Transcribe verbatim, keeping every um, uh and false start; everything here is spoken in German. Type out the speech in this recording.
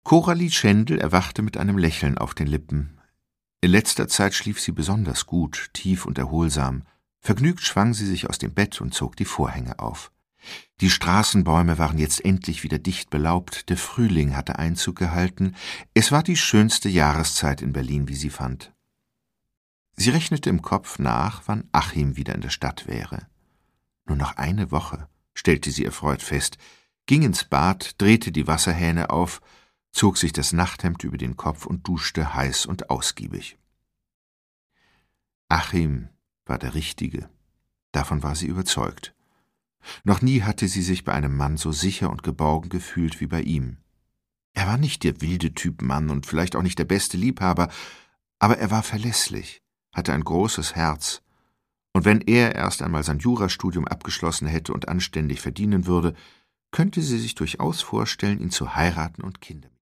Coralie Schendel erwachte mit einem Lächeln auf den Lippen. In letzter Zeit schlief sie besonders gut, tief und erholsam. Vergnügt schwang sie sich aus dem Bett und zog die Vorhänge auf. Die Straßenbäume waren jetzt endlich wieder dicht belaubt, der Frühling hatte Einzug gehalten, es war die schönste Jahreszeit in Berlin, wie sie fand. Sie rechnete im Kopf nach, wann Achim wieder in der Stadt wäre. Nur noch eine Woche, stellte sie erfreut fest, ging ins Bad, drehte die Wasserhähne auf, zog sich das Nachthemd über den Kopf und duschte heiß und ausgiebig. Achim war der Richtige, davon war sie überzeugt. Noch nie hatte sie sich bei einem Mann so sicher und geborgen gefühlt wie bei ihm. Er war nicht der wilde Typ Mann und vielleicht auch nicht der beste Liebhaber, aber er war verlässlich, hatte ein großes Herz, und wenn er erst einmal sein Jurastudium abgeschlossen hätte und anständig verdienen würde, könnte sie sich durchaus vorstellen, ihn zu heiraten und Kinder